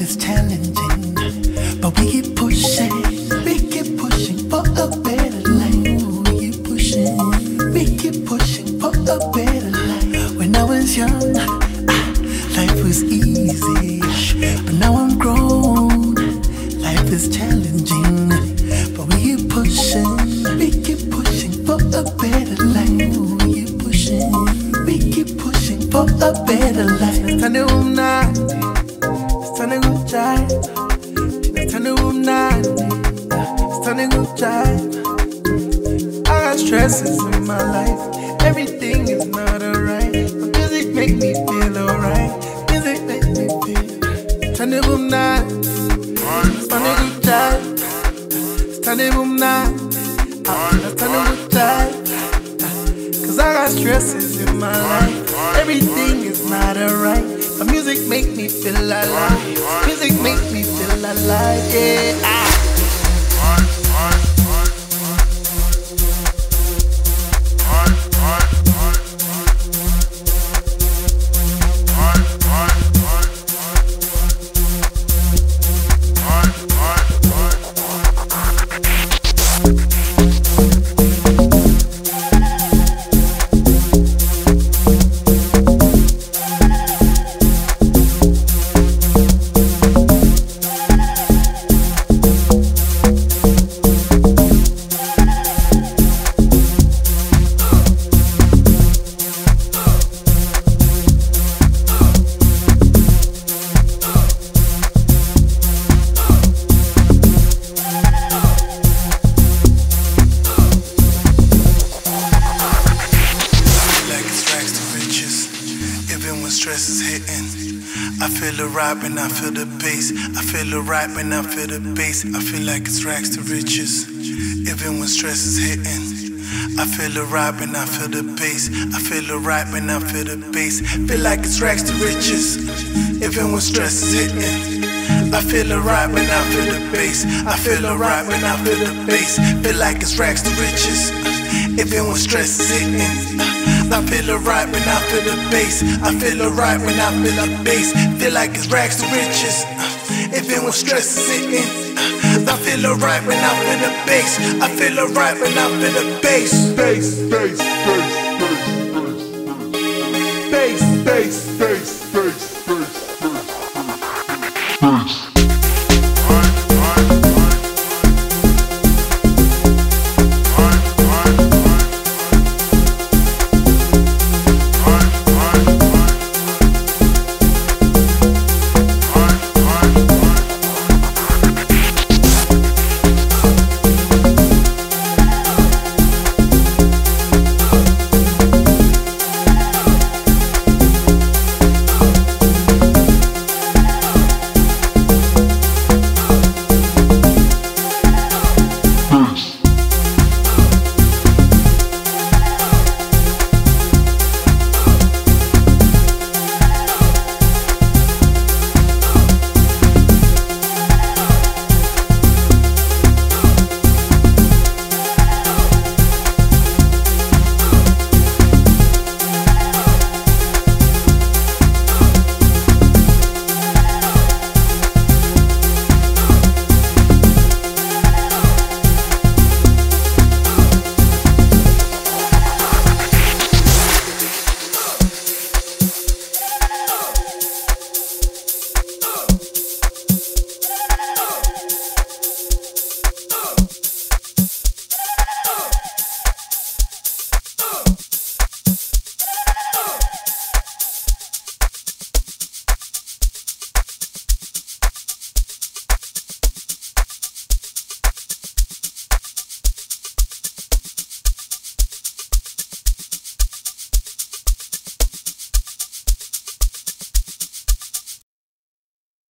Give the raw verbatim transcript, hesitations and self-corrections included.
is challenging, but we keep pushing, we keep pushing for a better life. We keep pushing, we keep pushing for a better life. When I was young, ah, life was easy, but now I'm grown. Life is challenging, but we keep pushing, we keep pushing for a better life. We keep pushing, we keep pushing for a better life. It's time to move now. It's time to go drive. It's time to move now. It's time to go drive. I got stresses in my life. Everything is not alright. But music make me feel alright. Music make me feel. It's time to move now. It's time to go drive. It's time to move now. It's time to go drive. Cause I got stresses in my life. Everything is not alright. But music make me feel alive. Music make me feel alive, yeah. Ah. Stress is hitting. I feel it right when I feel the bass. I feel it right when I feel the bass. I feel like it's rags to riches. Even when stress is hitting. I feel it right when I feel the bass. I feel it right when I feel the bass. Feel like it's rags to riches. Even when stress is hitting. I feel it right when I feel the bass. I feel it right when I feel the bass. Feel like it's rags to riches. Even when stress is hitting. I feel it right when I feel the bass. I feel it right when I feel the bass. Feel like it's rags to riches. Even when stress is hitting. I feel it right when I feel the bass. I feel it right when I feel the bass. Bass, bass, bass, bass, bass, bass, bass, bass, bass, bass, bass.